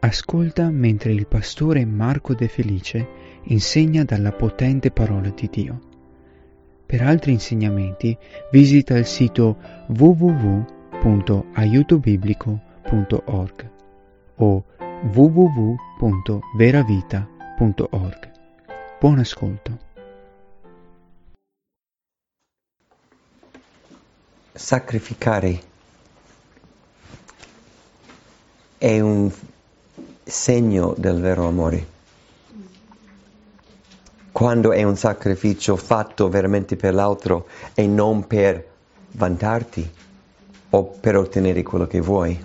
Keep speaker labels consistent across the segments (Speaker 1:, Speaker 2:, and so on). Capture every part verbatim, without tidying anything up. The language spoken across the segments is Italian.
Speaker 1: Ascolta mentre il pastore Marco De Felice insegna dalla potente parola di Dio. Per altri insegnamenti visita il sito w w w punto aiuto biblico punto org o w w w punto veravita punto org. Buon ascolto.
Speaker 2: Sacrificare è un segno del vero amore. Quando è un sacrificio fatto veramente per l'altro e non per vantarti o per ottenere quello che vuoi.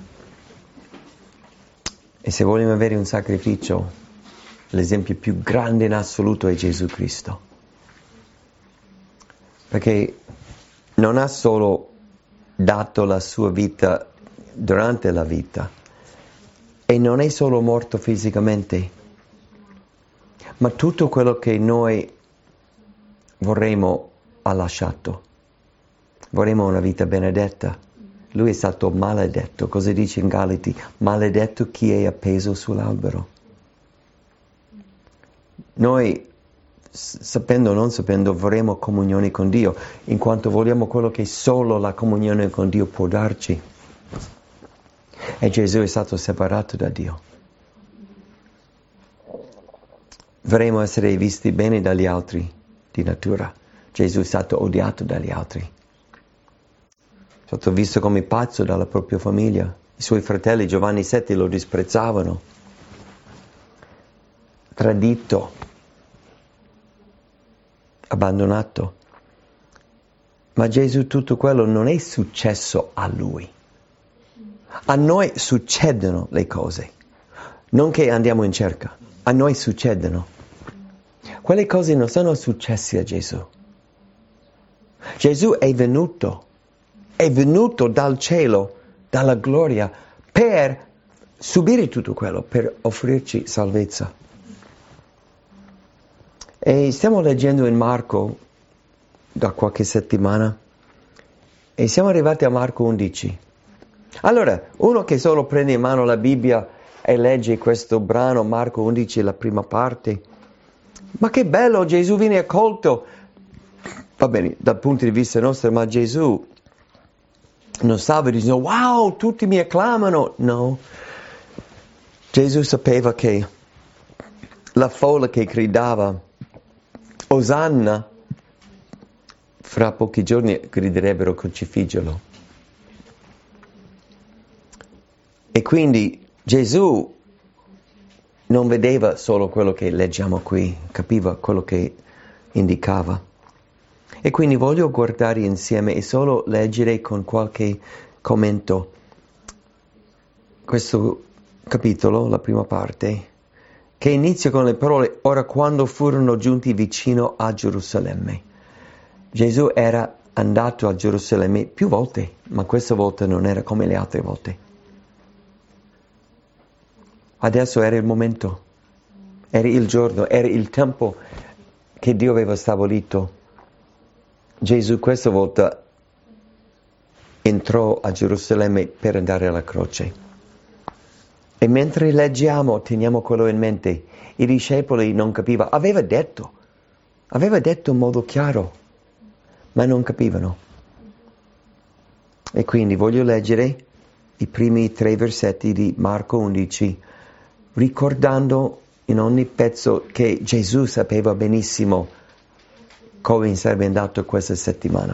Speaker 2: E se vogliamo avere un sacrificio, l'esempio più grande in assoluto è Gesù Cristo. Perché non ha solo dato la sua vita durante la vita e non è solo morto fisicamente, ma tutto quello che noi vorremmo ha lasciato. Vorremmo una vita benedetta. Lui è stato maledetto. Cosa dice in Galati? Maledetto chi è appeso sull'albero. Noi, sapendo o non sapendo, vorremmo comunione con Dio, in quanto vogliamo quello che solo la comunione con Dio può darci. E Gesù è stato separato da Dio. Vorremmo essere visti bene dagli altri di natura. Gesù è stato odiato dagli altri. È stato visto come pazzo dalla propria famiglia. I suoi fratelli Giovanni sette lo disprezzavano. Tradito. Abbandonato. Ma Gesù tutto quello non è successo a lui. A noi succedono le cose. Non che andiamo in cerca. A noi succedono. Quelle cose non sono successe a Gesù. Gesù è venuto, è venuto dal cielo, dalla gloria, per subire tutto quello, per offrirci salvezza. E stiamo leggendo in Marco da qualche settimana e siamo arrivati a Marco undici. Allora, uno che solo prende in mano la Bibbia e legge questo brano, Marco undici, la prima parte. Ma che bello, Gesù viene accolto. Va bene, dal punto di vista nostro, ma Gesù non stava dicendo, wow, tutti mi acclamano. No. Gesù sapeva che la folla che gridava, Osanna, fra pochi giorni griderebbero crocifiggerlo. E quindi Gesù non vedeva solo quello che leggiamo qui, capiva quello che indicava. E quindi voglio guardare insieme e solo leggere con qualche commento questo capitolo, la prima parte, che inizia con le parole, ora quando furono giunti vicino a Gerusalemme. Gesù era andato a Gerusalemme più volte, ma questa volta non era come le altre volte. Adesso era il momento, era il giorno, era il tempo che Dio aveva stabilito. Gesù questa volta entrò a Gerusalemme per andare alla croce. E mentre leggiamo, teniamo quello in mente, i discepoli non capivano, aveva detto, aveva detto in modo chiaro, ma non capivano. E quindi voglio leggere i primi tre versetti di Marco undici, ricordando in ogni pezzo che Gesù sapeva benissimo come sarebbe andato questa settimana.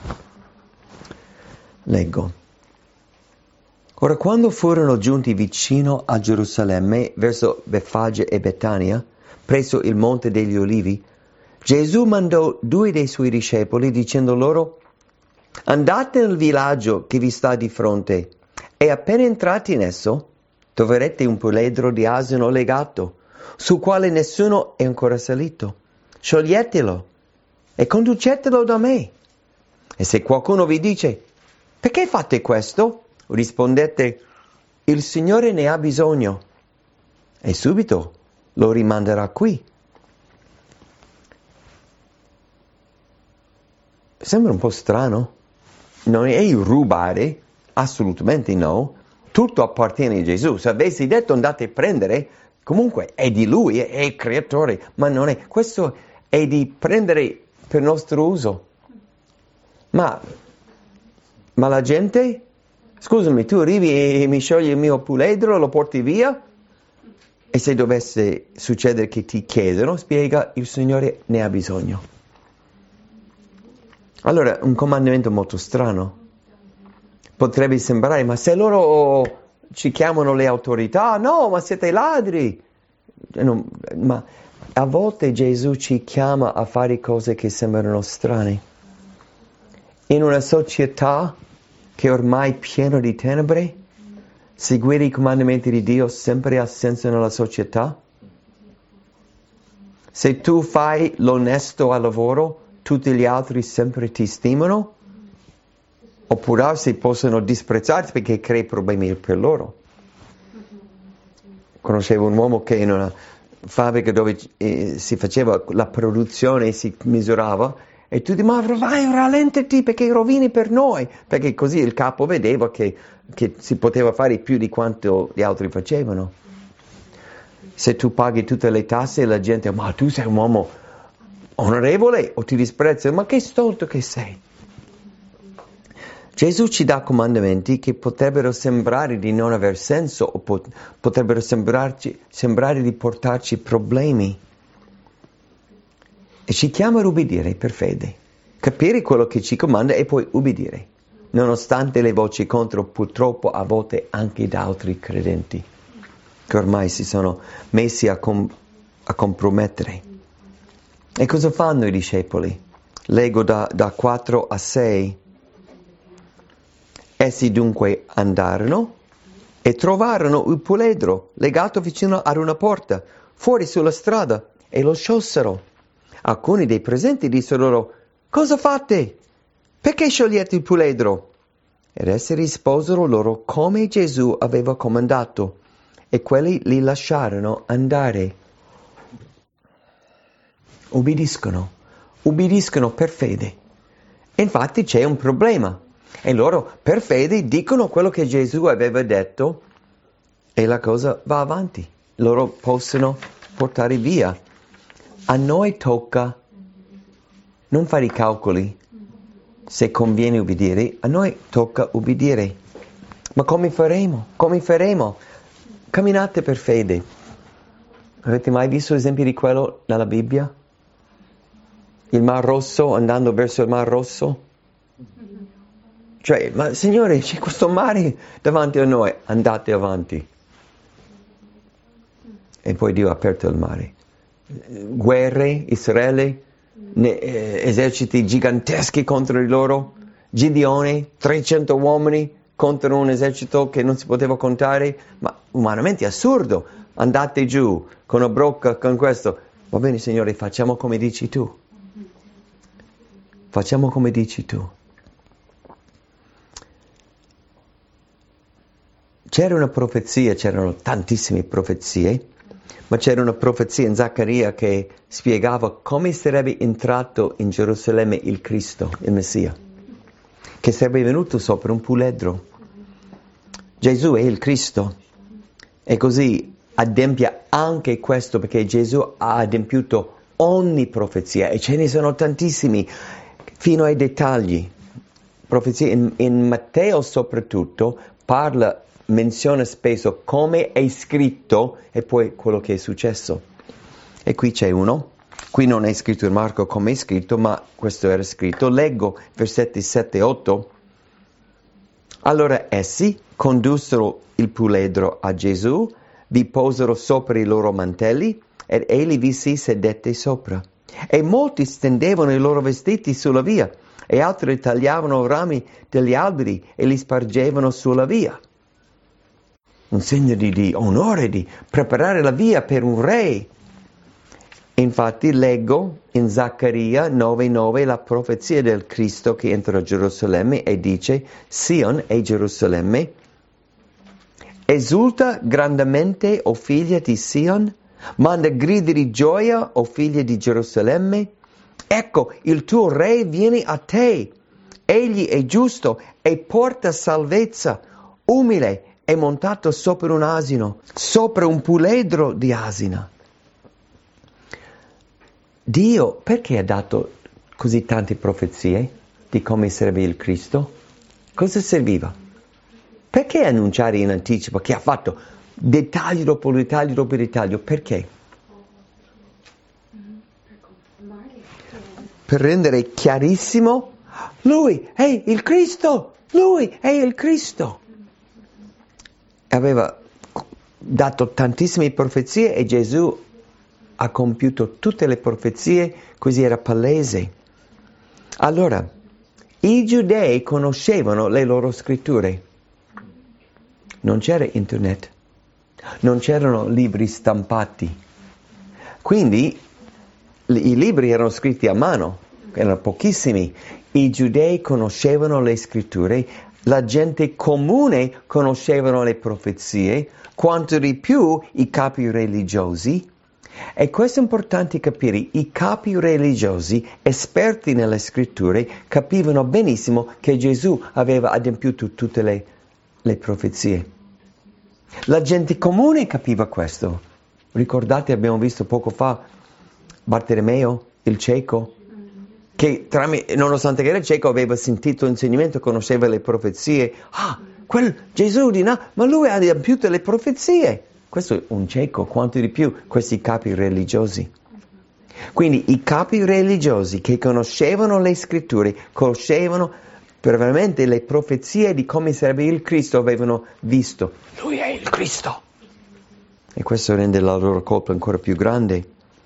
Speaker 2: Leggo. Ora quando furono giunti vicino a Gerusalemme, verso Befage e Betania, presso il Monte degli Olivi, Gesù mandò due dei suoi discepoli dicendo loro, andate nel villaggio che vi sta di fronte e appena entrati in esso, troverete un puledro di asino legato, sul quale nessuno è ancora salito. Scioglietelo e conducetelo da me. E se qualcuno vi dice, perché fate questo? Rispondete, il Signore ne ha bisogno. E subito lo rimanderà qui. Sembra un po' strano. Non è rubare, assolutamente no. tutto appartiene a Gesù. Se avessi detto andate a prendere, comunque è di Lui, è, è il creatore, ma non è. Questo è di prendere per nostro uso. Ma, ma la gente, scusami, tu arrivi e mi sciogli il mio puledro, lo porti via? E se dovesse succedere che ti chiedono, spiega, il Signore ne ha bisogno. Allora, un comandamento molto strano. Potrebbe sembrare, ma se loro ci chiamano le autorità, no, ma siete ladri. Non, ma a volte Gesù ci chiama a fare cose che sembrano strane. In una società che ormai è piena di tenebre, seguire i comandamenti di Dio sempre ha senso nella società? Se tu fai l'onesto al lavoro, tutti gli altri sempre ti stimano? Oppure si possono disprezzarti perché crei problemi per loro. Conoscevo un uomo che in una fabbrica dove eh, si faceva la produzione, si misurava, e tu dici, ma vai, rallentati perché rovini per noi, perché così il capo vedeva che, che si poteva fare più di quanto gli altri facevano. Se tu paghi tutte le tasse, la gente, ma tu sei un uomo onorevole, o ti disprezza, ma che stolto che sei. Gesù ci dà comandamenti che potrebbero sembrare di non aver senso o pot- potrebbero sembrarci, sembrare di portarci problemi. E ci chiama ad ubbidire per fede, capire quello che ci comanda e poi ubbidire, nonostante le voci contro, purtroppo a volte anche da altri credenti, che ormai si sono messi a, com- a compromettere. E cosa fanno i discepoli? Leggo da, da quattro a sei. Essi dunque andarono e trovarono il puledro legato vicino ad una porta, fuori sulla strada, e lo sciolsero. Alcuni dei presenti dissero loro, cosa fate? Perché sciogliete il puledro? Ed essi risposero loro come Gesù aveva comandato, e quelli li lasciarono andare. Ubbidiscono, ubbidiscono per fede. Infatti c'è un problema. E loro per fede dicono quello che Gesù aveva detto e la cosa va avanti. Loro possono portare via. A noi tocca non fare i calcoli se conviene ubbidire, a noi tocca ubbidire. Ma come faremo? Come faremo? Camminate per fede. Avete mai visto esempi di quello nella Bibbia? Il Mar Rosso, andando verso il Mar Rosso? Cioè, ma Signore, c'è questo mare davanti a noi, andate avanti. E poi Dio ha aperto il mare. Guerre, Israele, ne, eh, eserciti giganteschi contro di loro, Gideone, trecento uomini contro un esercito che non si poteva contare, ma umanamente è assurdo. Andate giù con una brocca, con questo. Va bene, Signore, facciamo come dici tu. Facciamo come dici tu. C'era una profezia, c'erano tantissime profezie, ma c'era una profezia in Zaccaria che spiegava come sarebbe entrato in Gerusalemme il Cristo, il Messia, che sarebbe venuto sopra un puledro. Gesù è il Cristo e così adempia anche questo, perché Gesù ha adempiuto ogni profezia e ce ne sono tantissimi, fino ai dettagli. Profezie in, in Matteo soprattutto parla, menziona spesso come è scritto e poi quello che è successo. E qui c'è uno, qui non è scritto in Marco come è scritto, ma questo era scritto. Leggo versetti sette e otto. Allora essi condussero il puledro a Gesù, vi posero sopra i loro mantelli ed egli vi si sedette sopra. E molti stendevano i loro vestiti sulla via e altri tagliavano rami degli alberi e li spargevano sulla via. Un segno di, di onore, di preparare la via per un re. Infatti leggo in Zaccaria nove nove la profezia del Cristo che entra a Gerusalemme e dice: Sion e Gerusalemme, esulta grandemente, o figlia di Sion, manda grida di gioia, o figlia di Gerusalemme. Ecco, il tuo re viene a te, egli è giusto e porta salvezza, umile è montato sopra un asino, sopra un puledro di asina. Dio perché ha dato così tante profezie di come sarebbe il Cristo? Cosa serviva? Perché annunciare in anticipo che ha fatto dettaglio dopo dettaglio dopo dettaglio? Perché? Per rendere chiarissimo, lui è il Cristo, lui è il Cristo. Aveva dato tantissime profezie e Gesù ha compiuto tutte le profezie, così era palese. Allora, i giudei conoscevano le loro scritture. Non c'era internet, non c'erano libri stampati. Quindi i libri erano scritti a mano, erano pochissimi. I giudei conoscevano le scritture, la gente comune conoscevano le profezie, quanto di più i capi religiosi. E questo è importante capire, i capi religiosi, esperti nelle scritture, capivano benissimo che Gesù aveva adempiuto tutte le, le profezie. La gente comune capiva questo. Ricordate, abbiamo visto poco fa Bartolomeo, il cieco, che tramite, nonostante che era cieco aveva sentito l'insegnamento, conosceva le profezie. Ah, quel Gesù di là, ma lui ha adempiuto le profezie. Questo è un cieco, quanto di più questi capi religiosi. Quindi i capi religiosi che conoscevano le scritture, conoscevano veramente le profezie di come sarebbe il Cristo, avevano visto. Lui è il Cristo. E questo rende la loro colpa ancora più grande.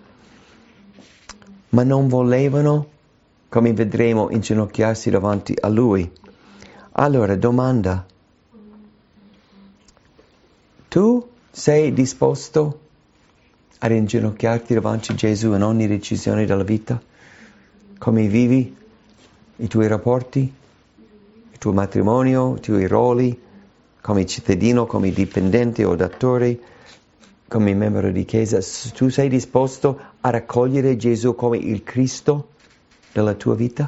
Speaker 2: Ma non volevano, come vedremo, inginocchiarsi davanti a Lui. Allora, domanda. Tu sei disposto ad inginocchiarti davanti a Gesù in ogni decisione della vita? Come vivi? I tuoi rapporti? Il tuo matrimonio? I tuoi ruoli? Come cittadino, come dipendente o datore? Come membro di chiesa? Tu sei disposto ad accogliere Gesù come il Cristo della tua vita?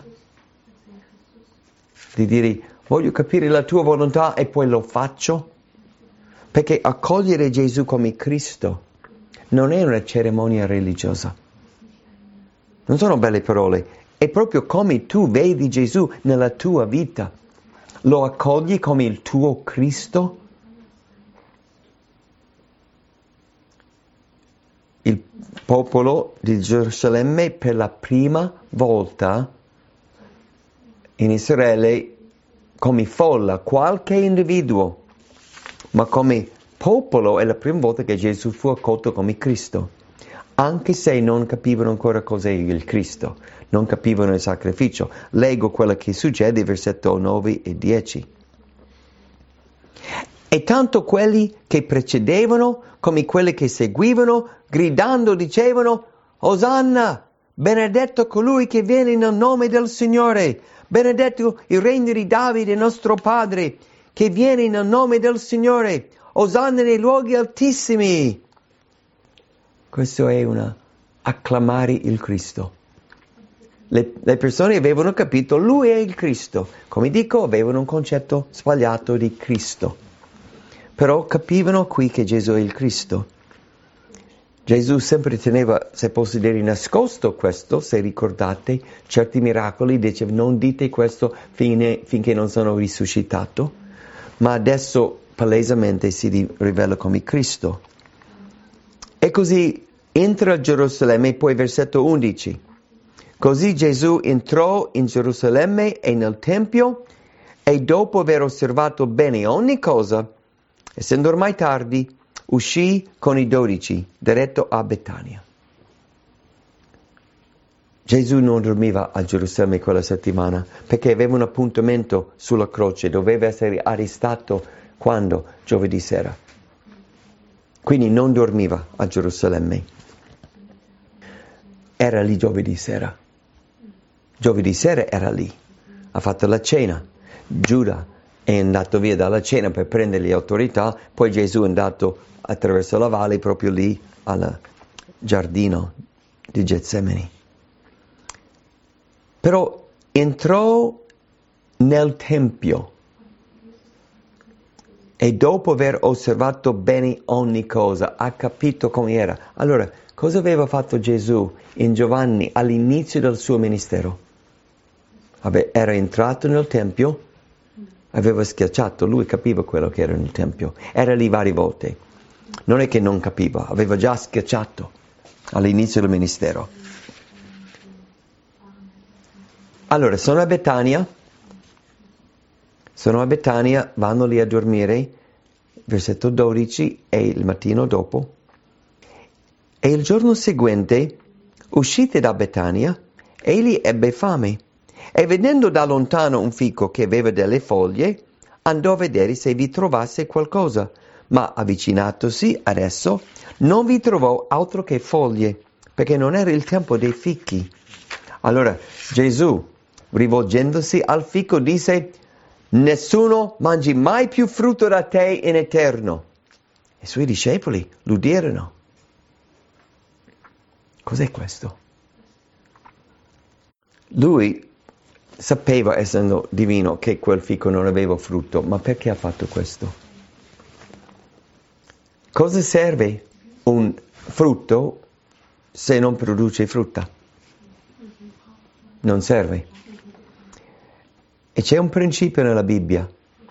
Speaker 2: Di dire, voglio capire la tua volontà e poi lo faccio? Perché accogliere Gesù come Cristo non è una cerimonia religiosa. Non sono belle parole, è proprio come tu vedi Gesù nella tua vita. Lo accogli come il tuo Cristo? Il popolo di Gerusalemme per la prima volta in Israele, come folla, qualche individuo, ma come popolo è la prima volta che Gesù fu accolto come Cristo, anche se non capivano ancora cos'è il Cristo, non capivano il sacrificio. Leggo quello che succede, versetto nove e dieci. E tanto quelli che precedevano come quelli che seguivano, gridando dicevano, Osanna, benedetto colui che viene nel nome del Signore, benedetto il regno di Davide nostro padre, che viene nel nome del Signore, Osanna nei luoghi altissimi. Questo è una acclamare il Cristo. Le, le persone avevano capito, lui è il Cristo. Come dico, avevano un concetto sbagliato di Cristo. Però capivano qui che Gesù è il Cristo. Gesù sempre teneva, se posso dire, nascosto questo, se ricordate, certi miracoli, diceva non dite questo fine, finché non sono risuscitato, ma adesso palesemente si rivela come Cristo. E così entra a Gerusalemme, poi versetto undici. Così Gesù entrò in Gerusalemme e nel Tempio e dopo aver osservato bene ogni cosa, essendo ormai tardi, uscì con i dodici, diretto a Betania. Gesù non dormiva a Gerusalemme quella settimana perché aveva un appuntamento sulla croce, doveva essere arrestato quando? Giovedì sera. Quindi non dormiva a Gerusalemme. Era lì giovedì sera. Giovedì sera era lì. Ha fatto la cena. Giuda è andato via dalla cena per prendere le autorità, poi Gesù è andato attraverso la valle proprio lì al giardino di Getsemani. Però entrò nel Tempio. E dopo aver osservato bene ogni cosa, ha capito come era. Allora, cosa aveva fatto Gesù in Giovanni all'inizio del suo ministero? Vabbè, era entrato nel Tempio, aveva schiacciato, lui capiva quello che era nel Tempio. Era lì varie volte. Non è che non capiva, aveva già schiacciato all'inizio del ministero. Allora, sono a Betania, sono a Betania, vanno lì a dormire, versetto dodici, e il mattino dopo. E il giorno seguente, uscite da Betania, egli ebbe fame, e vedendo da lontano un fico che aveva delle foglie, andò a vedere se vi trovasse qualcosa. Ma avvicinatosi ad esso, non vi trovò altro che foglie, perché non era il tempo dei fichi. Allora Gesù, rivolgendosi al fico, disse: nessuno mangi mai più frutto da te in eterno. I suoi discepoli l'udirono. Cos'è questo? Lui sapeva, essendo divino, che quel fico non aveva frutto, ma perché ha fatto questo? Cosa serve un frutto se non produce frutta? Non serve. E c'è un principio nella Bibbia.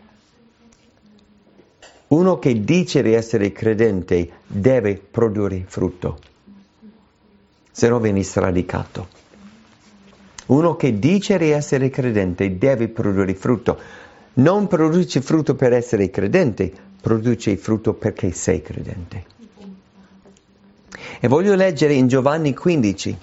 Speaker 2: Uno che dice di essere credente deve produrre frutto, se no viene sradicato. Uno che dice di essere credente deve produrre frutto. Non produce frutto per essere credente, produce frutto perché sei credente. E voglio leggere in Giovanni quindici,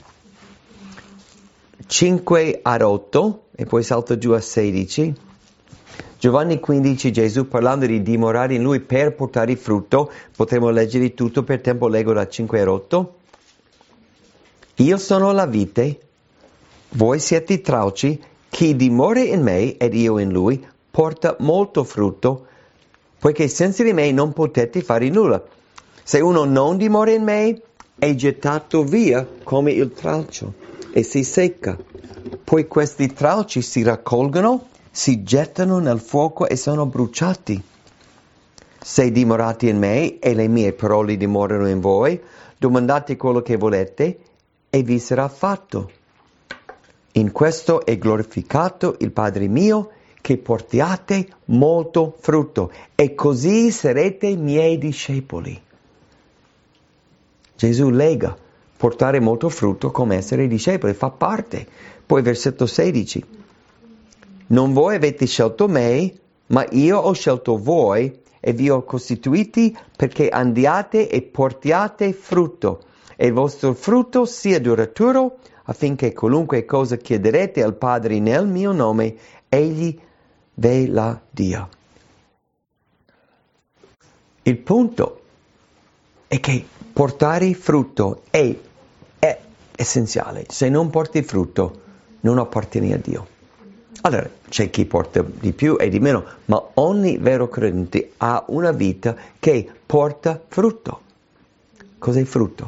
Speaker 2: cinque ad otto, e poi salto giù a sedici. Giovanni quindici, Gesù parlando di dimorare in Lui per portare frutto, potremo leggere tutto, per tempo leggo da cinque ad otto. Io sono la vite, voi siete i tralci, chi dimora in me ed io in Lui porta molto frutto, poiché senza di me non potete fare nulla. Se uno non dimora in me, è gettato via come il tralcio e si secca. Poi questi tralci si raccolgono, si gettano nel fuoco e sono bruciati. Se dimorate in me e le mie parole dimorano in voi, domandate quello che volete e vi sarà fatto. In questo è glorificato il Padre mio, che portiate molto frutto, e così sarete miei discepoli. Gesù lega portare molto frutto come essere discepoli, fa parte. Poi versetto sedici. Non voi avete scelto me, ma io ho scelto voi e vi ho costituiti perché andiate e portiate frutto, e il vostro frutto sia duraturo, affinché qualunque cosa chiederete al Padre nel mio nome, egli ve la dia. Il punto è che portare frutto è, è essenziale. Se non porti frutto, non appartieni a Dio. Allora, c'è chi porta di più e di meno, ma ogni vero credente ha una vita che porta frutto. Cos'è frutto?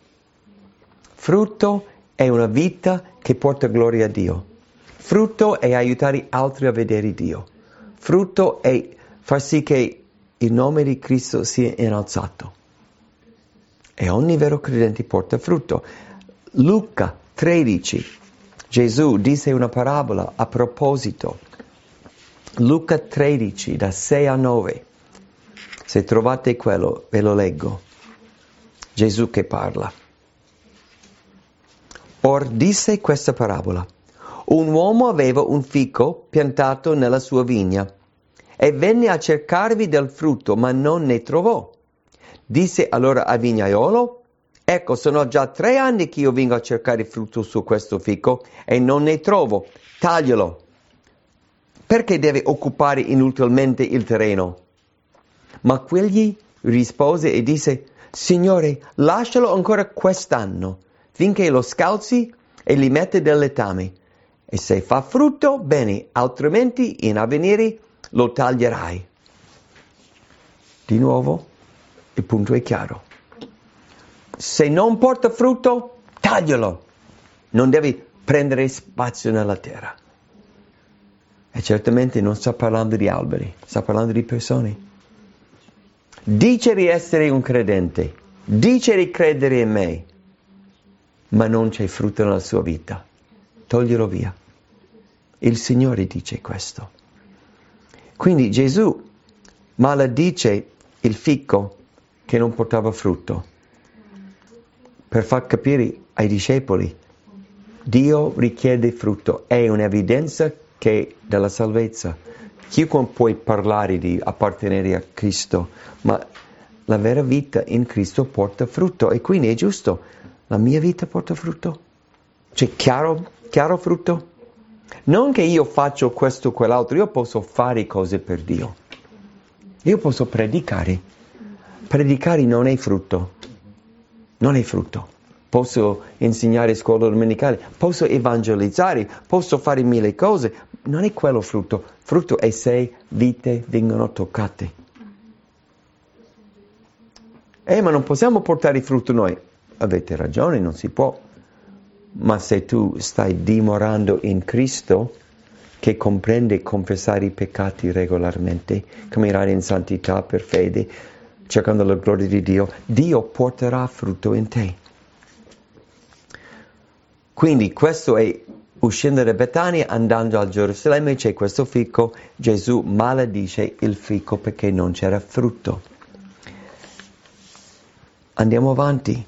Speaker 2: Frutto è una vita che porta gloria a Dio. Frutto è aiutare altri a vedere Dio. Frutto è far sì che il nome di Cristo sia innalzato. E ogni vero credente porta frutto. Luca tredici, Gesù disse una parabola a proposito. Luca tredici, da sei a nove. Se trovate quello, ve lo leggo. Gesù che parla. Or disse questa parabola. Un uomo aveva un fico piantato nella sua vigna e venne a cercarvi del frutto, ma non ne trovò. Disse allora al vignaiolo: ecco, sono già tre anni che io vengo a cercare frutto su questo fico e non ne trovo. Taglialo. Perché deve occupare inutilmente il terreno? Ma quegli rispose e disse: Signore, lascialo ancora quest'anno, finché lo scalzi e gli mette del letame. E se fa frutto, bene, altrimenti in avvenire lo taglierai. Di nuovo, il punto è chiaro. Se non porta frutto, taglialo. Non devi prendere spazio nella terra. E certamente non sta parlando di alberi, sta parlando di persone. dice di essere un credente, dice di credere in me, ma non c'è frutto nella sua vita, toglielo via. Il Signore dice questo. Quindi Gesù maledice il fico che non portava frutto, per far capire ai discepoli, Dio richiede frutto, è un'evidenza che della salvezza. Chiunque può parlare di appartenere a Cristo, ma la vera vita in Cristo porta frutto, e quindi è giusto, la mia vita porta frutto? C'è chiaro, chiaro frutto? Non che io faccio questo o quell'altro, io posso fare cose per Dio. Io posso predicare. Predicare non è frutto. Non è frutto. Posso insegnare scuola domenicale, posso evangelizzare, posso fare mille cose. Non è quello frutto. Frutto è se vite vengono toccate. Eh, ma non possiamo portare frutto noi. Avete ragione, non si può. Ma se tu stai dimorando in Cristo, che comprende confessare i peccati regolarmente, camminare in santità per fede, cercando la gloria di Dio, Dio porterà frutto in te. Quindi questo è, uscendo da Betania, andando a Gerusalemme, c'è questo fico, Gesù maledice il fico perché non c'era frutto. Andiamo avanti.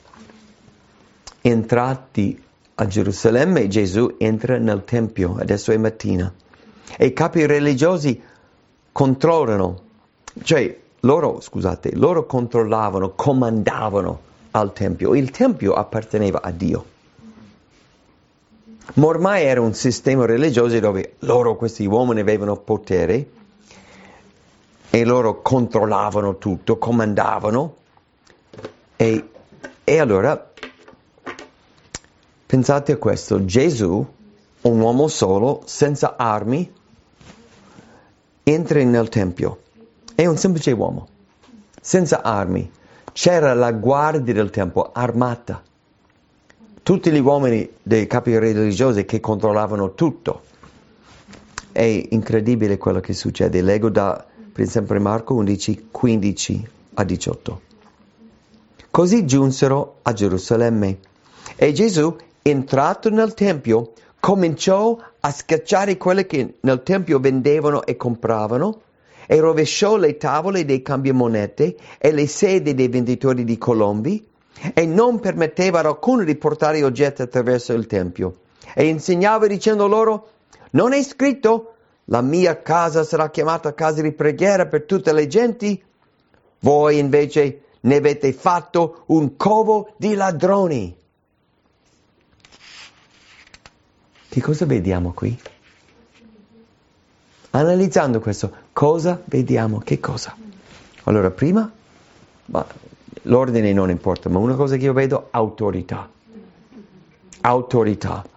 Speaker 2: Entrati a Gerusalemme, Gesù entra nel Tempio, adesso è mattina, e i capi religiosi controllano, cioè loro, scusate, loro controllavano, comandavano al Tempio. Il Tempio apparteneva a Dio. Ma ormai era un sistema religioso dove loro, questi uomini, avevano potere e loro controllavano tutto, comandavano, e, e allora pensate a questo, Gesù, un uomo solo, senza armi, entra nel Tempio. È un semplice uomo, senza armi. C'era la guardia del Tempio, armata. Tutti gli uomini dei capi religiosi che controllavano tutto. È incredibile quello che succede. Leggo da, per esempio, Marco undici, quindici a diciotto. Così giunsero a Gerusalemme e Gesù, entrato nel Tempio, cominciò a scacciare quelli che nel Tempio vendevano e compravano e rovesciò le tavole dei cambiamonete e le sedie dei venditori di colombi e non permetteva ad alcuno di portare oggetti attraverso il Tempio. E insegnava dicendo loro, non è scritto, la mia casa sarà chiamata casa di preghiera per tutte le genti? Voi invece ne avete fatto un covo di ladroni. Che cosa vediamo qui? Analizzando questo, cosa vediamo? Che cosa? Allora, prima, ma l'ordine non importa, ma una cosa che io vedo, autorità. Autorità.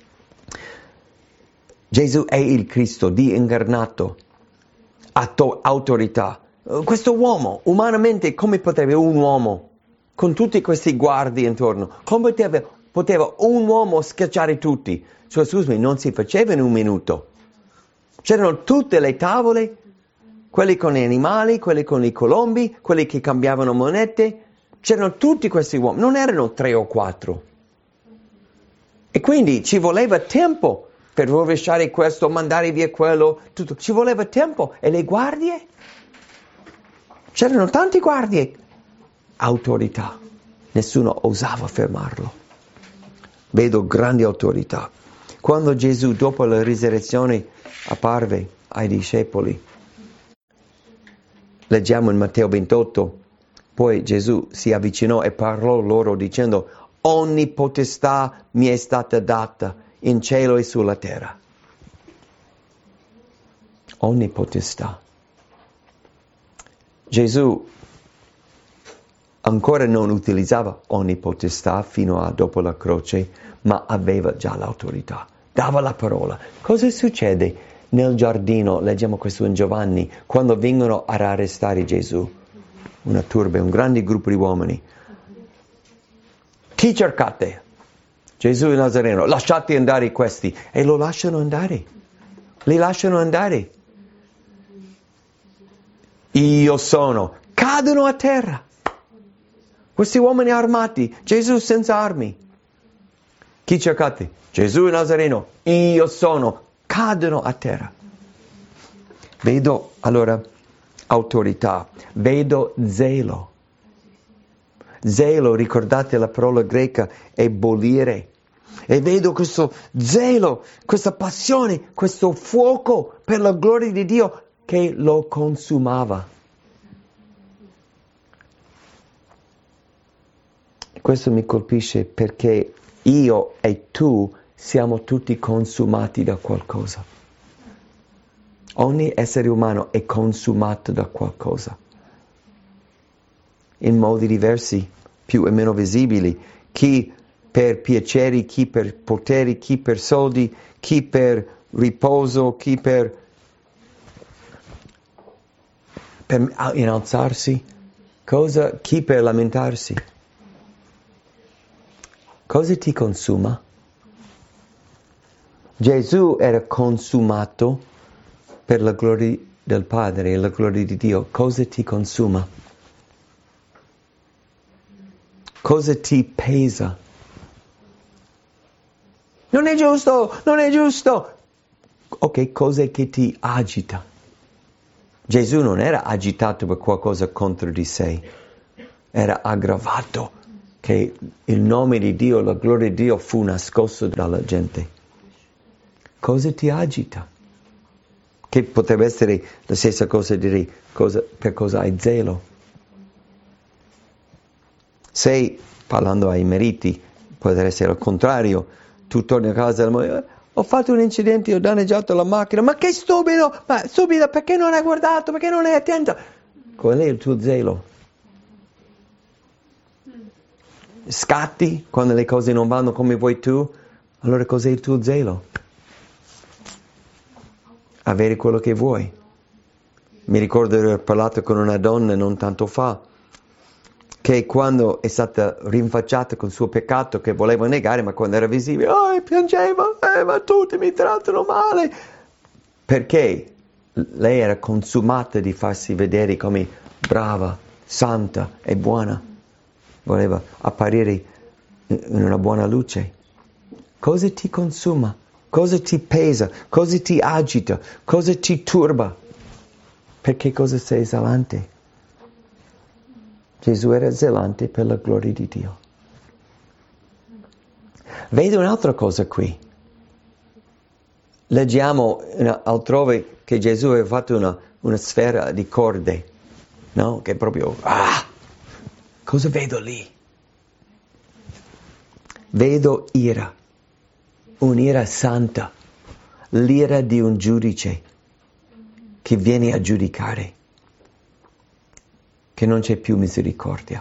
Speaker 2: Gesù è il Cristo, Dio incarnato, Atto- autorità. Questo uomo, umanamente, come potrebbe un uomo, con tutti questi guardie intorno, come poteva, poteva un uomo schiacciare tutti? Cioè, scusami, non si faceva in un minuto. C'erano tutte le tavole, quelli con gli animali, quelli con i colombi, quelli che cambiavano monete. C'erano tutti questi uomini, non erano tre o quattro. E quindi ci voleva tempo per rovesciare questo, mandare via quello, tutto. Ci voleva tempo. E le guardie? C'erano tanti guardie. Autorità. Nessuno osava fermarlo. Vedo grandi autorità. Quando Gesù, dopo la risurrezione, apparve ai discepoli, leggiamo in Matteo ventotto, poi Gesù si avvicinò e parlò loro dicendo, ogni potestà mi è stata data in cielo e sulla terra. Ogni potestà. Gesù ancora non utilizzava ogni potestà fino a dopo la croce, ma aveva già l'autorità, dava la parola. Cosa succede nel giardino? Leggiamo questo in Giovanni, quando vengono ad arrestare Gesù. Una turba, un grande gruppo di uomini. Chi cercate? Gesù il Nazareno. Lasciate andare questi. E lo lasciano andare. Li lasciano andare. Io sono. cadono a terra. Questi uomini armati, Gesù senza armi. Chi cercate? Gesù il Nazareno, io sono. Cadono a terra. Vedo allora autorità, vedo zelo. Zelo, ricordate la parola greca, è bollire. E vedo questo zelo, questa passione, questo fuoco per la gloria di Dio che lo consumava. Questo mi colpisce perché io e tu siamo tutti consumati da qualcosa. Ogni essere umano è consumato da qualcosa. In modi diversi, più e meno visibili. Chi per piaceri, chi per poteri, chi per soldi, chi per riposo, chi per, per innalzarsi, cosa, chi per lamentarsi. Cosa ti consuma? Gesù era consumato per la gloria del Padre e la gloria di Dio. Cosa ti consuma? Cosa ti pesa? Non è giusto, non è giusto. Ok, cos'è che ti agita? Gesù non era agitato per qualcosa contro di sé, era aggravato che il nome di Dio, la gloria di Dio fu nascosto dalla gente. Cosa ti agita? Che potrebbe essere la stessa cosa di dire cosa, per cosa hai zelo. Se, parlando ai mariti, può essere al contrario, tu torni a casa e moglie, ho fatto un incidente, ho danneggiato la macchina, ma che stupido, ma stupido, perché non hai guardato, perché non hai attento? Qual è il tuo zelo? Scatti quando le cose non vanno come vuoi tu? Allora cos'è il tuo zelo? Avere quello che vuoi. Mi ricordo di aver parlato con una donna non tanto fa, che quando è stata rinfacciata con il suo peccato che voleva negare, ma quando era visibile, oh, piangeva, eh, ma tutti mi trattano male. Perché lei era consumata di farsi vedere come brava, santa e buona. Voleva apparire in una buona luce. Cosa ti consuma? Cosa ti pesa? Cosa ti agita? Cosa ti turba? Perché cosa sei zelante? Gesù era zelante per la gloria di Dio. Vedo un'altra cosa qui. Leggiamo altrove che Gesù aveva fatto una, una sfera di corde, no? Che proprio... Ah! Cosa vedo lì? Vedo ira, un'ira santa, l'ira di un giudice che viene a giudicare, che non c'è più misericordia.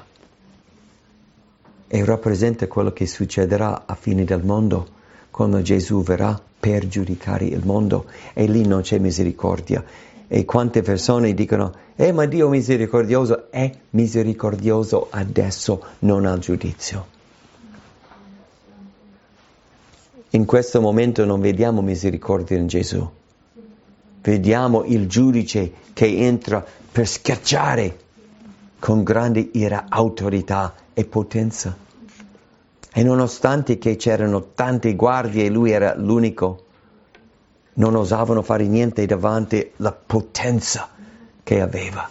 Speaker 2: E rappresenta quello che succederà a fine del mondo, quando Gesù verrà per giudicare il mondo, e lì non c'è misericordia. E quante persone dicono, eh ma Dio misericordioso, è misericordioso adesso, non al giudizio. In questo momento non vediamo misericordia in Gesù. Vediamo il giudice che entra per schiacciare con grande ira, autorità e potenza. E nonostante che c'erano tante guardie e lui era l'unico, non osavano fare niente davanti alla potenza che aveva.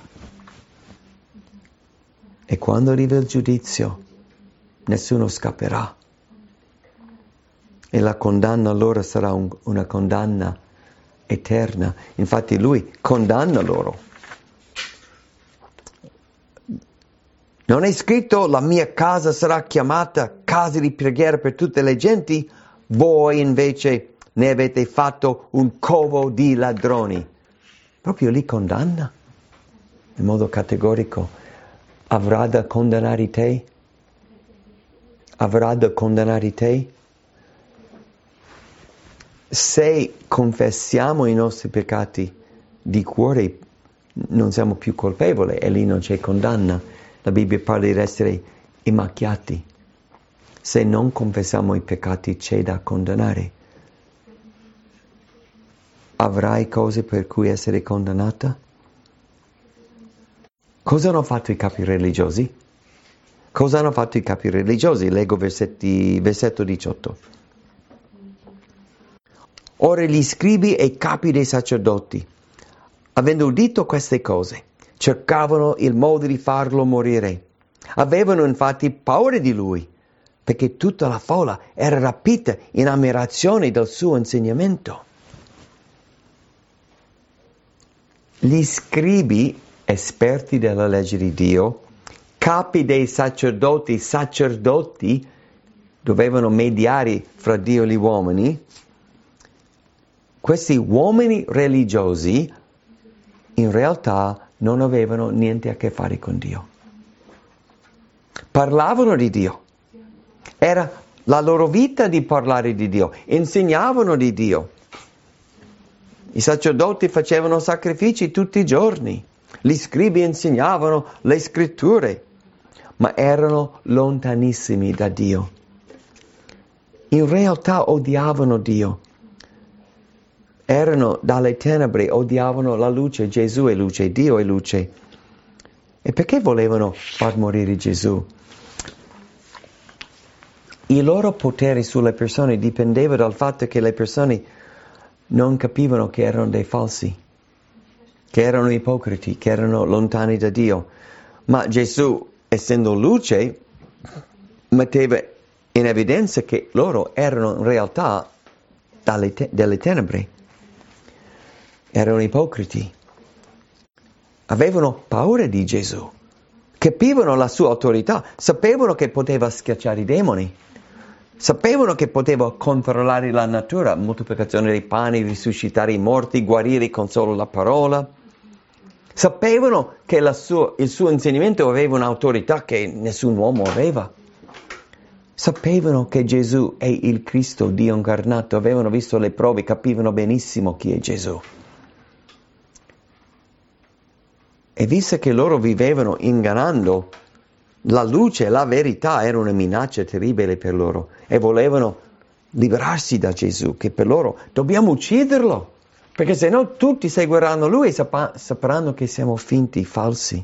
Speaker 2: E quando arriva il giudizio, nessuno scapperà. E la condanna allora sarà un, una condanna eterna. Infatti lui condanna loro. Non è scritto la mia casa sarà chiamata casa di preghiera per tutte le genti, voi invece ne avete fatto un covo di ladroni. Proprio lì condanna, in modo categorico. Avrà da condannare te? Avrà da condannare te? Se confessiamo i nostri peccati di cuore, non siamo più colpevoli e lì non c'è condanna. La Bibbia parla di essere immacchiati. Se non confessiamo i peccati c'è da condannare. Avrai cose per cui essere condannata? Cosa hanno fatto i capi religiosi? Cosa hanno fatto i capi religiosi? Leggo versetti, versetto diciotto. Ora gli scribi e i capi dei sacerdoti, avendo udito queste cose, cercavano il modo di farlo morire. Avevano infatti paura di lui, perché tutta la folla era rapita in ammirazione del suo insegnamento. Gli scribi, esperti della legge di Dio, capi dei sacerdoti, sacerdoti, dovevano mediare fra Dio e gli uomini. Questi uomini religiosi in realtà non avevano niente a che fare con Dio. Parlavano di Dio. Era la loro vita di parlare di Dio. Insegnavano di Dio. I sacerdoti facevano sacrifici tutti i giorni. Gli scribi insegnavano le scritture, ma erano lontanissimi da Dio. In realtà odiavano Dio. Erano dalle tenebre, odiavano la luce. Gesù è luce, Dio è luce. E perché volevano far morire Gesù? Il loro potere sulle persone dipendeva dal fatto che le persone non capivano che erano dei falsi, che erano ipocriti, che erano lontani da Dio. Ma Gesù, essendo luce, metteva in evidenza che loro erano in realtà dalle te- delle tenebre. Erano ipocriti. Avevano paura di Gesù. Capivano la sua autorità. Sapevano che poteva schiacciare i demoni. Sapevano che poteva controllare la natura, moltiplicazione dei pani, risuscitare i morti, guarire con solo la parola. Sapevano che la sua, il suo insegnamento aveva un'autorità che nessun uomo aveva. Sapevano che Gesù è il Cristo, Dio incarnato, avevano visto le prove, capivano benissimo chi è Gesù. E visto che loro vivevano ingannando, la luce e la verità era una minaccia terribile per loro e volevano liberarsi da Gesù, che per loro dobbiamo ucciderlo, perché se no tutti seguiranno lui e sap- sapranno che siamo finti, falsi.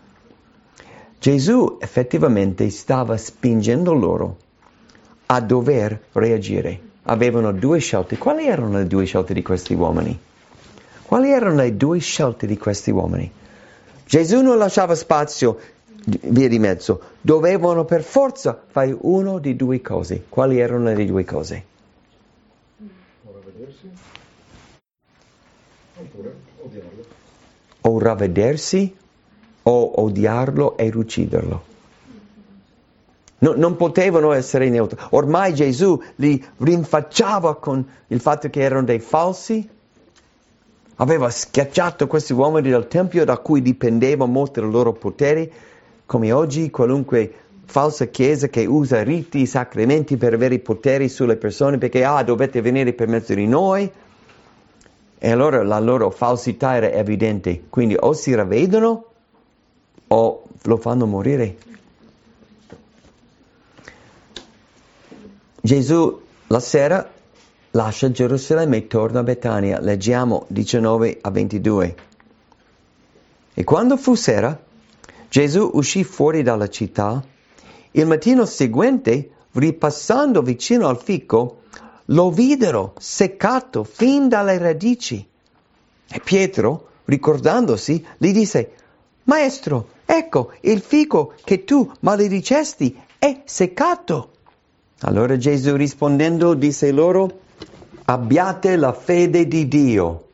Speaker 2: Gesù effettivamente stava spingendo loro a dover reagire. Avevano due scelte. Quali erano le due scelte di questi uomini? Quali erano le due scelte di questi uomini? Gesù non lasciava spazio via di mezzo. Dovevano per forza fare una di due cose. Quali erano le due cose?
Speaker 3: O ravvedersi, oppure odiarlo.
Speaker 2: O ravvedersi, o odiarlo e ucciderlo. No, non potevano essere neutri. Ormai Gesù li rinfacciava con il fatto che erano dei falsi. Aveva schiacciato questi uomini del Tempio da cui dipendeva molto del loro potere, come oggi qualunque falsa chiesa che usa riti, sacramenti per avere poteri sulle persone, perché ah, dovete venire per mezzo di noi. E allora la loro falsità era evidente. Quindi o si ravvedono o lo fanno morire. Gesù la sera lascia Gerusalemme e torna a Betania. Leggiamo diciannove a ventidue. E quando fu sera, Gesù uscì fuori dalla città. Il mattino seguente, ripassando vicino al fico, lo videro seccato fin dalle radici. E Pietro, ricordandosi, gli disse: Maestro, ecco, il fico che tu maledicesti è seccato. Allora Gesù rispondendo disse loro: abbiate la fede di Dio.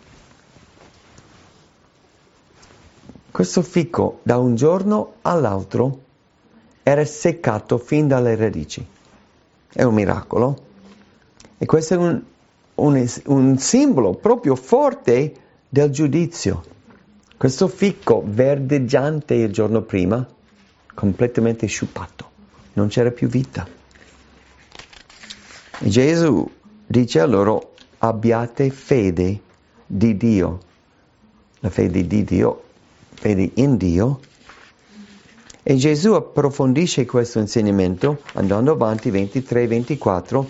Speaker 2: Questo fico da un giorno all'altro era seccato fin dalle radici. È un miracolo. E questo è un, un, un simbolo proprio forte del giudizio. Questo fico verdeggiante il giorno prima, completamente sciupato. Non c'era più vita. E Gesù dice a loro: abbiate fede di Dio. La fede di Dio, fede in Dio. E Gesù approfondisce questo insegnamento andando avanti ventitré ventiquattro.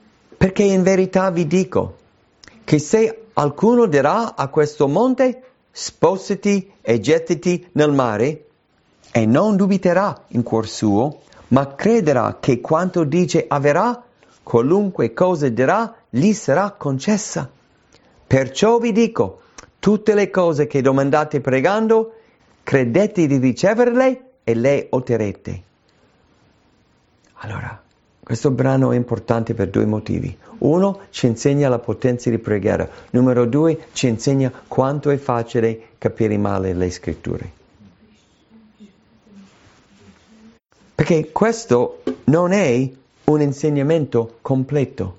Speaker 2: Perché in verità vi dico che se alcuno dirà a questo monte: sposati e gettati nel mare, e non dubiterà in cuor suo, ma crederà che quanto dice avverrà, qualunque cosa dirà, gli sarà concessa. Perciò vi dico, tutte le cose che domandate pregando, credete di riceverle e le otterrete. Allora, questo brano è importante per due motivi. Uno, ci insegna la potenza di preghiera. Numero due, ci insegna quanto è facile capire male le scritture. Perché questo non è un insegnamento completo.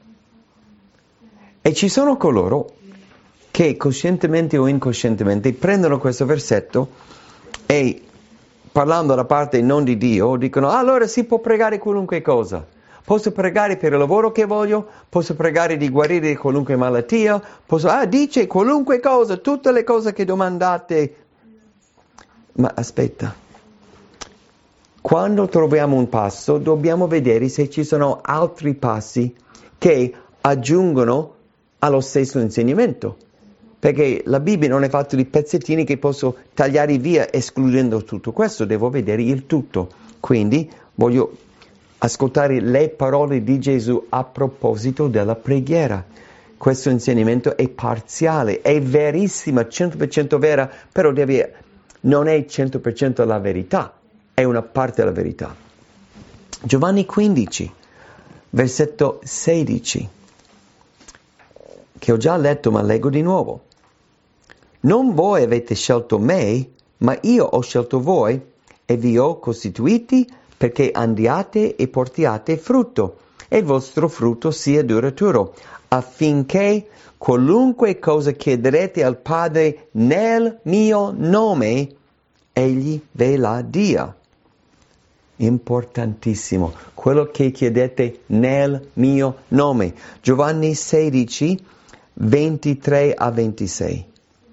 Speaker 2: E ci sono coloro che coscientemente o incoscientemente prendono questo versetto e, parlando da parte non di Dio, dicono: ah, allora si può pregare qualunque cosa. Posso pregare per il lavoro che voglio, posso pregare di guarire di qualunque malattia, posso, ah, dice qualunque cosa, tutte le cose che domandate. Ma aspetta, quando troviamo un passo dobbiamo vedere se ci sono altri passi che aggiungono allo stesso insegnamento. Perché la Bibbia non è fatta di pezzettini che posso tagliare via escludendo tutto questo, devo vedere il tutto. Quindi voglio ascoltare le parole di Gesù a proposito della preghiera. Questo insegnamento è parziale, è verissima, cento per cento vera, però deve, non è cento per cento la verità, è una parte della verità. Giovanni quindici, versetto sedici, che ho già letto ma leggo di nuovo. Non voi avete scelto me, ma io ho scelto voi e vi ho costituiti perché andiate e portiate frutto, e il vostro frutto sia duraturo, affinché qualunque cosa chiederete al Padre nel mio nome, egli ve la dia. Importantissimo, quello che chiedete nel mio nome. Giovanni sedici, ventitré a ventisei.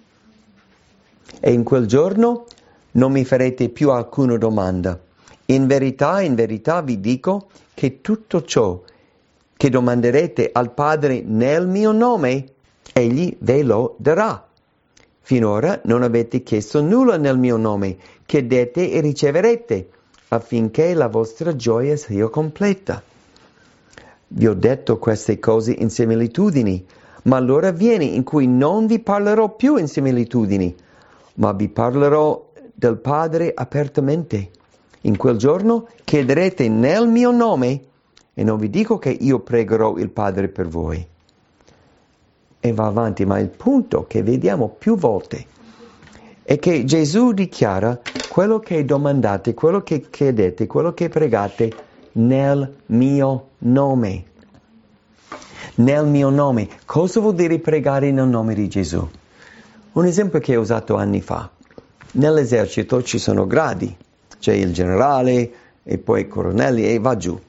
Speaker 2: E in quel giorno non mi farete più alcuna domanda. In verità, in verità vi dico che tutto ciò che domanderete al Padre nel mio nome, egli ve lo darà. Finora non avete chiesto nulla nel mio nome, chiedete e riceverete, affinché la vostra gioia sia completa. Vi ho detto queste cose in similitudini, ma l'ora viene in cui non vi parlerò più in similitudini, ma vi parlerò del Padre apertamente. In quel giorno chiederete nel mio nome, e non vi dico che io pregherò il Padre per voi. E va avanti, ma il punto che vediamo più volte è che Gesù dichiara quello che domandate, quello che chiedete, quello che pregate nel mio nome. Nel mio nome. Cosa vuol dire pregare nel nome di Gesù? Un esempio che ho usato anni fa. Nell'esercito ci sono gradi, c'è il generale e poi i colonnelli e va giù.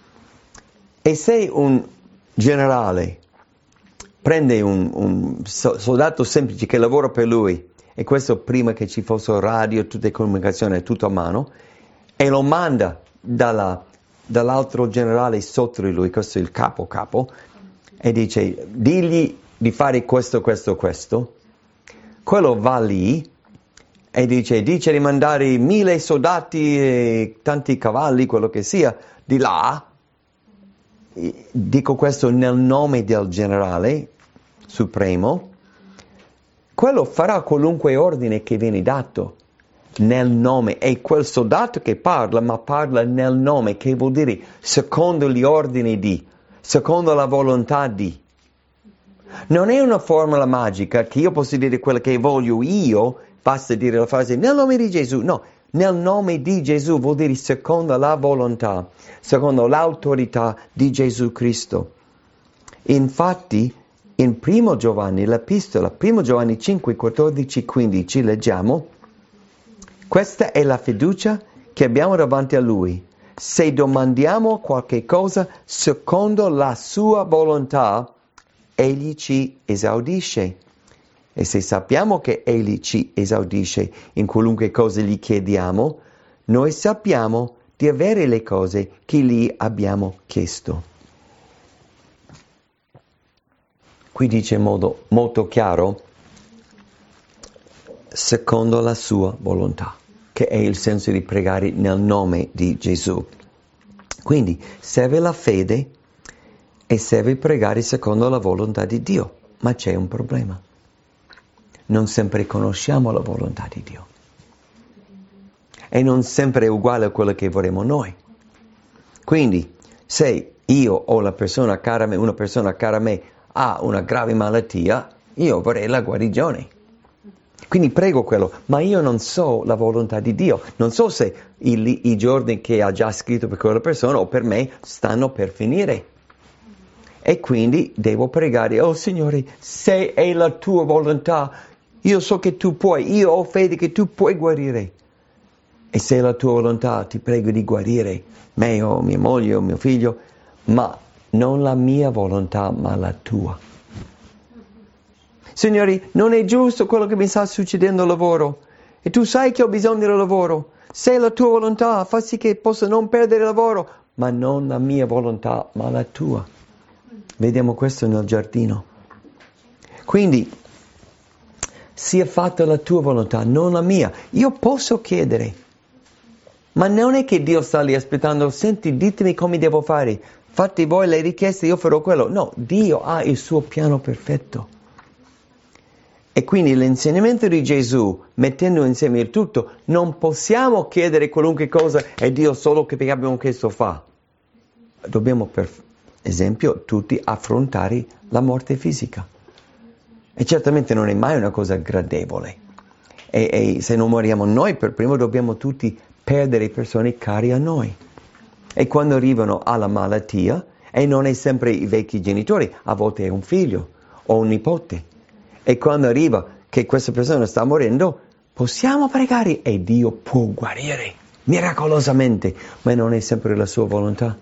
Speaker 2: E se un generale prende un, un soldato semplice che lavora per lui, e questo prima che ci fosse radio, tutte le comunicazioni, tutto a mano, e lo manda dalla, dall'altro generale sotto di lui, questo è il capo capo, e dice, digli di fare questo, questo, questo, quello va lì e dice, dice di mandare mille soldati e tanti cavalli, quello che sia, di là. Dico questo nel nome del generale supremo. Quello farà qualunque ordine che viene dato nel nome. È quel soldato che parla, ma parla nel nome, che vuol dire secondo gli ordini di, secondo la volontà di. Non è una formula magica che io posso dire quello che voglio io, basta dire la frase nel nome di Gesù. No, nel nome di Gesù vuol dire secondo la volontà, secondo l'autorità di Gesù Cristo. Infatti, in primo Giovanni, l'epistola, primo Giovanni cinque, quattordici, quindici, leggiamo: questa è la fiducia che abbiamo davanti a Lui. Se domandiamo qualche cosa secondo la sua volontà, Egli ci esaudisce. E se sappiamo che Egli ci esaudisce in qualunque cosa gli chiediamo, noi sappiamo di avere le cose che gli abbiamo chiesto. Qui dice in modo molto chiaro secondo la sua volontà, che è il senso di pregare nel nome di Gesù. Quindi serve la fede e serve pregare secondo la volontà di Dio, ma c'è un problema. Non sempre conosciamo la volontà di Dio e non sempre è uguale a quello che vorremmo noi. Quindi se io o la persona cara a me, una persona cara a me ha una grave malattia, io vorrei la guarigione. Quindi prego quello, ma io non so la volontà di Dio, non so se i, i giorni che ha già scritto per quella persona o per me stanno per finire. E quindi devo pregare, oh Signore, se è la tua volontà, io so che tu puoi, io ho fede che tu puoi guarire. E se è la tua volontà, ti prego di guarire me o mia moglie o mio figlio, ma non la mia volontà, ma la tua. Signore, non è giusto quello che mi sta succedendo al lavoro e tu sai che ho bisogno del lavoro. Se è la tua volontà, fa sì che possa non perdere il lavoro, ma non la mia volontà, ma la tua. Vediamo questo nel giardino. Quindi, sia fatta la tua volontà, non la mia. Io posso chiedere, ma non è che Dio sta lì aspettando, senti, ditemi come devo fare, fate voi le richieste, io farò quello. No, Dio ha il suo piano perfetto. E quindi l'insegnamento di Gesù, mettendo insieme il tutto, non possiamo chiedere qualunque cosa e Dio solo che abbiamo chiesto fa. Dobbiamo, per esempio, tutti affrontare la morte fisica. E certamente non è mai una cosa gradevole. E, e se non moriamo noi per primo, dobbiamo tutti perdere persone cari a noi. E quando arrivano alla malattia, e non è sempre i vecchi genitori, a volte è un figlio o un nipote. E quando arriva che questa persona sta morendo, possiamo pregare e Dio può guarire miracolosamente, ma non è sempre la sua volontà.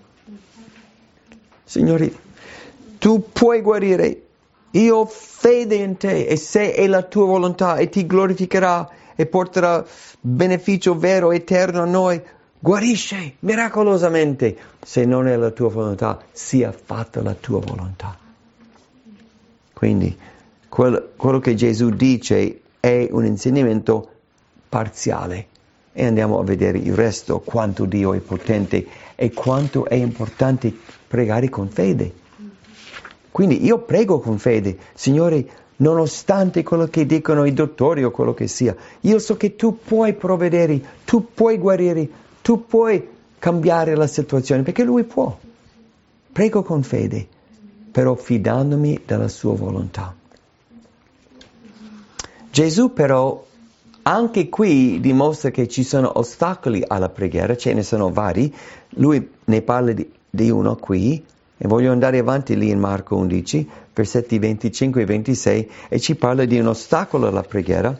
Speaker 2: Signore, tu puoi guarire, io ho fede in te e se è la tua volontà e ti glorificherà e porterà beneficio vero, eterno a noi, guarisce miracolosamente. Se non è la tua volontà, sia fatta la tua volontà. Quindi, Quello, quello che Gesù dice è un insegnamento parziale e andiamo a vedere il resto, quanto Dio è potente e quanto è importante pregare con fede. Quindi io prego con fede, Signore, nonostante quello che dicono i dottori o quello che sia, io so che tu puoi provvedere, tu puoi guarire, tu puoi cambiare la situazione, perché Lui può. Prego con fede, però fidandomi della sua volontà. Gesù però anche qui dimostra che ci sono ostacoli alla preghiera, ce ne sono vari, lui ne parla di, di uno qui e voglio andare avanti lì in Marco undici, versetti venticinque e ventisei e ci parla di un ostacolo alla preghiera.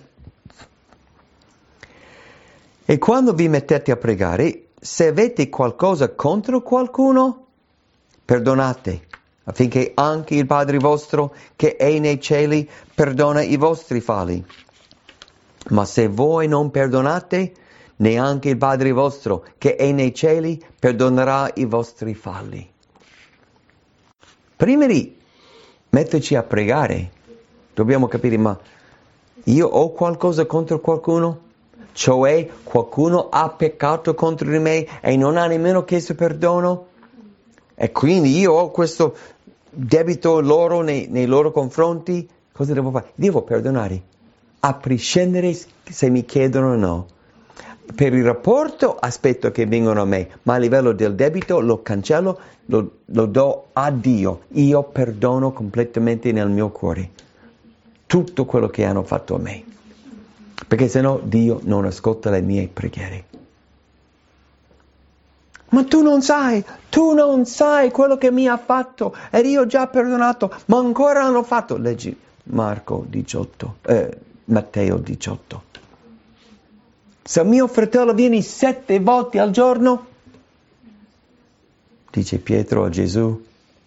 Speaker 2: E quando vi mettete a pregare, se avete qualcosa contro qualcuno, perdonate, affinché anche il Padre vostro che è nei cieli perdona i vostri falli. Ma se voi non perdonate, neanche il Padre vostro che è nei cieli perdonerà i vostri falli. Prima di metterci a pregare, dobbiamo capire, ma io ho qualcosa contro qualcuno? Cioè qualcuno ha peccato contro di me e non ha nemmeno chiesto perdono? E quindi io ho questo debito loro nei, nei loro confronti, cosa devo fare? Devo perdonare, a prescindere se mi chiedono o no. Per il rapporto aspetto che vengano a me, ma a livello del debito lo cancello, lo, lo do a Dio. Io perdono completamente nel mio cuore tutto quello che hanno fatto a me, perché sennò Dio non ascolta le mie preghiere. Ma tu non sai, tu non sai quello che mi ha fatto, ed io ho già perdonato, ma ancora hanno fatto. Leggi Marco diciotto, eh, Matteo diciotto. Se mio fratello viene sette volte al giorno, dice Pietro a Gesù,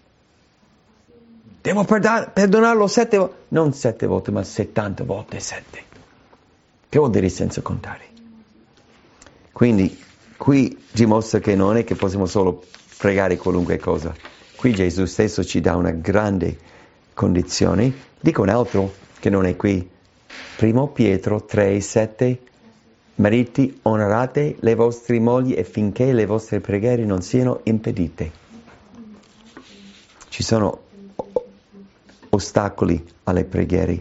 Speaker 2: devo perdar- perdonarlo sette volte, non sette volte, ma settanta volte sette. Che vuol dire senza contare? Quindi, qui dimostra che non è che possiamo solo pregare qualunque cosa. Qui Gesù stesso ci dà una grande condizione. Dico un altro che non è qui. Primo Pietro tre, sette. Mariti, onorate le vostre mogli e finché le vostre preghiere non siano impedite. Ci sono ostacoli alle preghiere.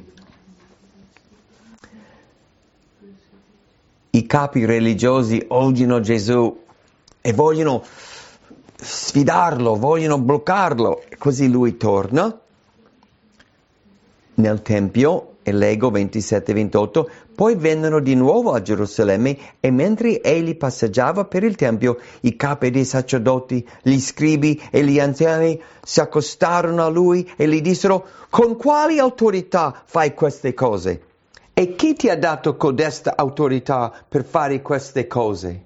Speaker 2: I capi religiosi odiano Gesù e vogliono sfidarlo, vogliono bloccarlo. Così lui torna nel Tempio, e leggo ventisette ventotto, poi vennero di nuovo a Gerusalemme e mentre egli passeggiava per il Tempio, i capi dei sacerdoti, gli scribi e gli anziani si accostarono a lui e gli dissero: con quali autorità fai queste cose? E chi ti ha dato codesta autorità per fare queste cose?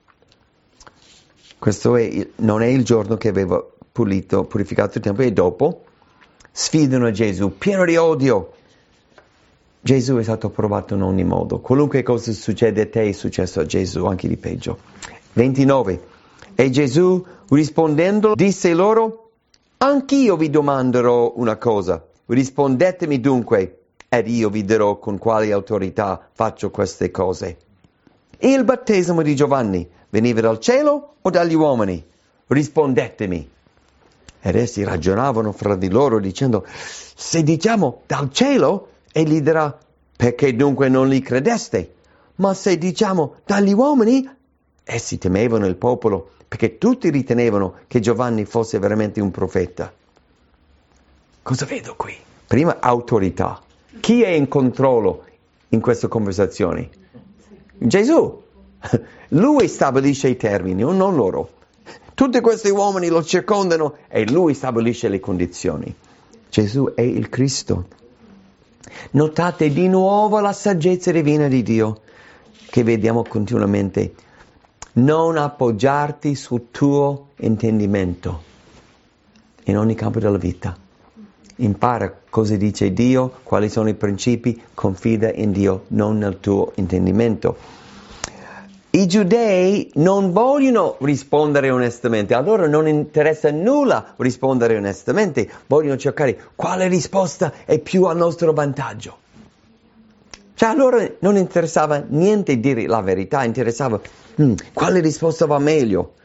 Speaker 2: Questo è, non è il giorno che aveva pulito, purificato il Tempio, e dopo sfidano Gesù, pieno di odio. Gesù è stato provato in ogni modo. Qualunque cosa succede a te è successo a Gesù, anche di peggio. ventinove. E Gesù rispondendo disse loro: anch'io vi domanderò una cosa. Rispondetemi dunque, ed io vi dirò con quali autorità faccio queste cose. Il battesimo di Giovanni veniva dal cielo o dagli uomini? Rispondetemi. Ed essi ragionavano fra di loro dicendo: se diciamo dal cielo, egli dirà: perché dunque non li credeste? Ma se diciamo dagli uomini, essi temevano il popolo, perché tutti ritenevano che Giovanni fosse veramente un profeta. Cosa vedo qui? Prima, autorità. Chi è in controllo in queste conversazioni? Gesù. Lui stabilisce i termini, non loro. Tutti questi uomini lo circondano e lui stabilisce le condizioni. Gesù è il Cristo. Notate di nuovo la saggezza divina di Dio che vediamo continuamente. Non appoggiarti sul tuo intendimento in ogni campo della vita. Impara cosa dice Dio, quali sono i principi, confida in Dio, non nel tuo intendimento. I giudei non vogliono rispondere onestamente, a loro non interessa nulla rispondere onestamente, vogliono cercare quale risposta è più a nostro vantaggio. Cioè a loro non interessava niente dire la verità, interessava hmm, quale risposta va meglio.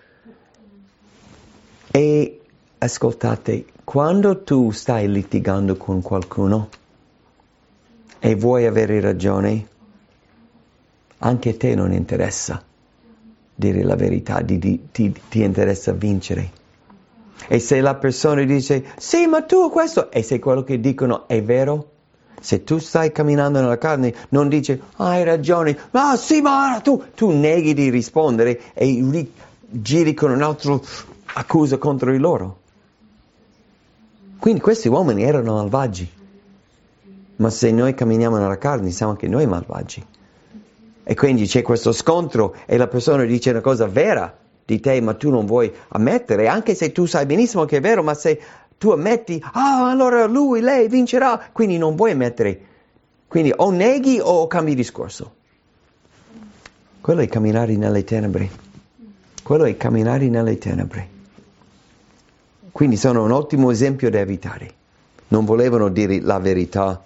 Speaker 2: E ascoltate, quando tu stai litigando con qualcuno e vuoi avere ragione, anche a te non interessa dire la verità, di, di, ti, ti interessa vincere. E se la persona dice, sì, ma tu questo, e se quello che dicono è vero, se tu stai camminando nella carne, non dici, ah, hai ragione, ma sì, ma tu, tu neghi di rispondere e ri, giri con un'altra accusa contro di loro. Quindi questi uomini erano malvagi. Ma se noi camminiamo nella carne, siamo anche noi malvagi. E quindi c'è questo scontro e la persona dice una cosa vera di te, ma tu non vuoi ammettere, anche se tu sai benissimo che è vero, ma se tu ammetti, ah, allora lui, lei vincerà, quindi non vuoi ammettere. Quindi o neghi o cambi discorso. Quello è camminare nelle tenebre. Quello è camminare nelle tenebre. Quindi sono un ottimo esempio da evitare. Non volevano dire la verità.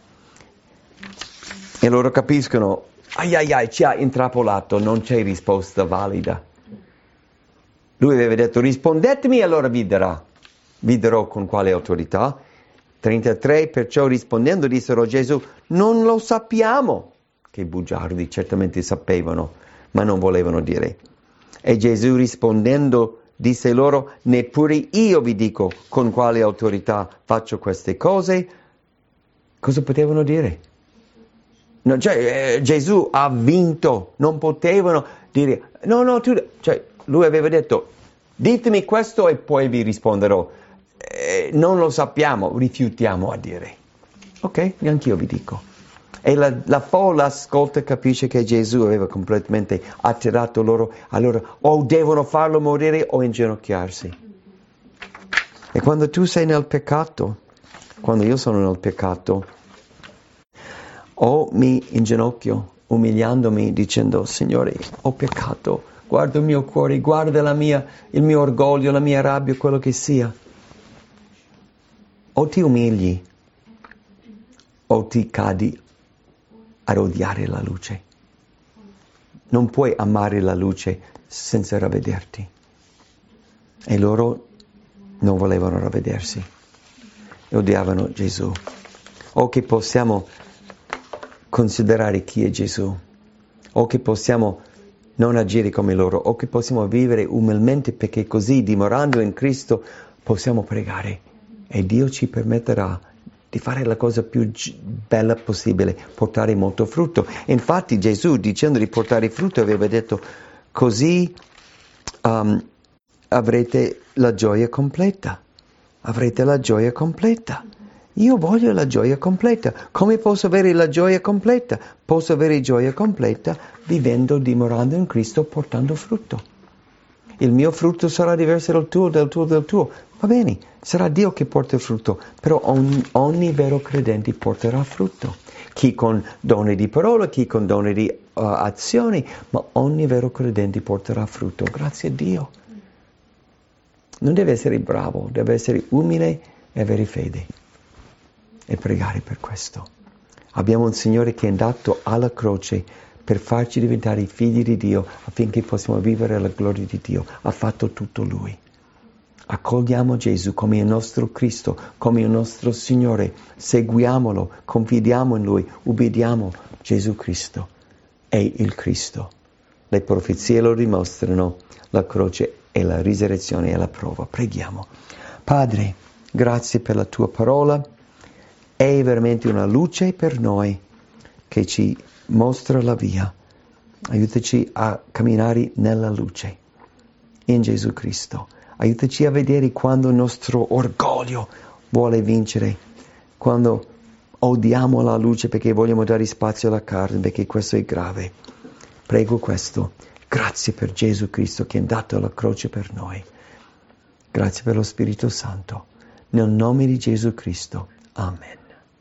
Speaker 2: E loro capiscono, ai ai ai, ci ha intrappolato, non c'è risposta valida. Lui aveva detto, rispondetemi e allora vi darà. Vi darò con quale autorità? trentatré, perciò rispondendo dissero a Gesù, non lo sappiamo. Che bugiardi, certamente sapevano, ma non volevano dire. E Gesù rispondendo disse loro, neppure io vi dico con quale autorità faccio queste cose. Cosa potevano dire? No, cioè, eh, Gesù ha vinto, non potevano dire, no, no, tu, cioè, lui aveva detto, ditemi questo e poi vi risponderò. Eh, non lo sappiamo, rifiutiamo a dire. Ok, neanch'io vi dico. E la, la folla ascolta e capisce che Gesù aveva completamente attirato loro, allora o devono farlo morire o inginocchiarsi. E quando tu sei nel peccato, quando io sono nel peccato, o mi inginocchio umiliandomi dicendo, Signore, ho peccato, guarda il mio cuore, guarda la mia, il mio orgoglio, la mia rabbia, quello che sia. O ti umili, o ti cadi ad odiare la luce. Non puoi amare la luce senza ravvederti. E loro non volevano ravvedersi. E odiavano Gesù. O che possiamo considerare chi è Gesù. O che possiamo non agire come loro. O che possiamo vivere umilmente, perché così, dimorando in Cristo, possiamo pregare. E Dio ci permetterà di fare la cosa più g- bella possibile, portare molto frutto. Infatti Gesù, dicendo di portare frutto, aveva detto, così um, avrete la gioia completa. Avrete la gioia completa. Io voglio la gioia completa. Come posso avere la gioia completa? Posso avere gioia completa vivendo, dimorando in Cristo, portando frutto. Il mio frutto sarà diverso dal tuo, del tuo, del tuo. Va bene, sarà Dio che porta il frutto, però ogni, ogni vero credente porterà frutto. Chi con doni di parola, chi con doni di uh, azioni, ma ogni vero credente porterà frutto. Grazie a Dio. Non deve essere bravo, deve essere umile e avere fede. E pregare per questo. Abbiamo un Signore che è andato alla croce per farci diventare i figli di Dio affinché possiamo vivere la gloria di Dio. Ha fatto tutto Lui. Accogliamo Gesù come il nostro Cristo, come il nostro Signore. Seguiamolo, confidiamo in Lui, ubbidiamo Gesù Cristo. È il Cristo. Le profezie lo dimostrano, la croce e la risurrezione è la prova. Preghiamo. Padre, grazie per la Tua parola. È veramente una luce per noi che ci mostra la via. Aiutaci a camminare nella luce, in Gesù Cristo. Aiutaci a vedere quando il nostro orgoglio vuole vincere, quando odiamo la luce perché vogliamo dare spazio alla carne, perché questo è grave. Prego questo. Grazie per Gesù Cristo che è andato alla croce per noi. Grazie per lo Spirito Santo. Nel nome di Gesù Cristo. Amen.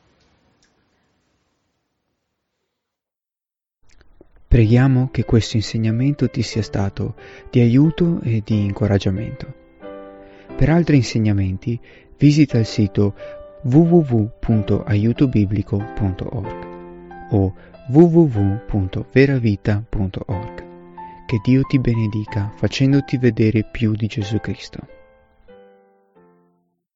Speaker 1: Preghiamo che questo insegnamento ti sia stato di aiuto e di incoraggiamento. Per altri insegnamenti visita il sito w w w punto aiuto biblico punto org o w w w punto veravita punto org. Che Dio ti benedica facendoti vedere più di Gesù Cristo.